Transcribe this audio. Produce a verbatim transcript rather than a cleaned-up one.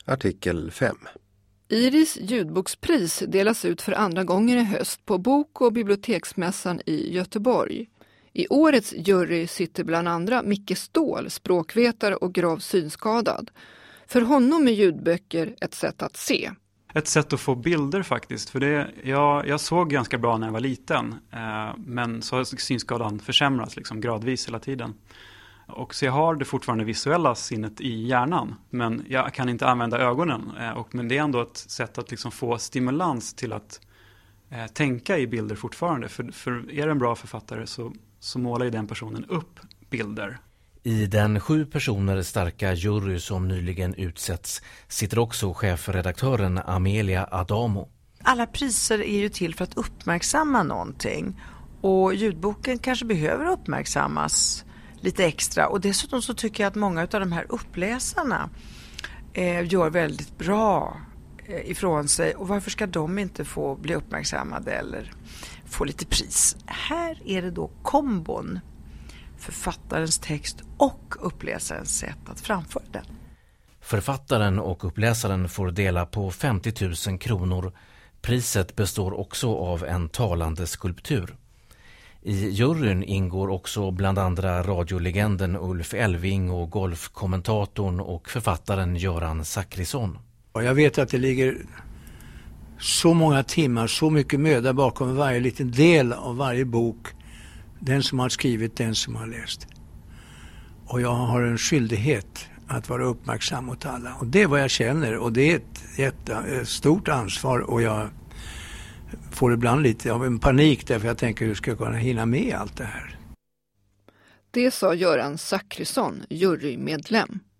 Artikel fem. Iris ljudbokspris delas ut för andra gånger i höst på bok- och biblioteksmässan i Göteborg. I årets jury sitter bland andra Micke Ståhl, språkvetare och gravt synskadad. För honom är ljudböcker ett sätt att se. Ett sätt att få bilder faktiskt. För det, jag, jag såg ganska bra när jag var liten. Eh, men så har synskadan försämrats liksom gradvis hela tiden. Och så jag har det fortfarande visuella sinnet i hjärnan. Men jag kan inte använda ögonen. Eh, och, men det är ändå ett sätt att liksom få stimulans till att eh, tänka i bilder fortfarande. För, för är det en bra författare så, så målar ju den personen upp bilder. I den sju personer starka jury som nyligen utsätts sitter också chefredaktören Amelia Adamo. Alla priser är ju till för att uppmärksamma någonting. Och ljudboken kanske behöver uppmärksammas lite extra. Och dessutom så tycker jag att många av de här uppläsarna eh, gör väldigt bra eh, ifrån sig. Och varför ska de inte få bli uppmärksammade eller få lite pris? Här är det då kombon. Författarens text och uppläsarens sätt att framföra den. Författaren och uppläsaren får dela på femtio tusen kronor. Priset består också av en talande skulptur. I juryn ingår också bland andra radiolegenden Ulf Elving och golfkommentatorn och författaren Göran Zachrisson. Jag vet att det ligger så många timmar, så mycket möda bakom varje liten del av varje bok. Den som har skrivit, den som har läst. Och jag har en skyldighet att vara uppmärksam mot alla. Och det är vad jag känner. Och det är ett, ett, ett stort ansvar. Och jag får ibland lite av en panik därför jag tänker hur ska jag kunna hinna med allt det här. Det sa Göran Zachrisson, jurymedlem.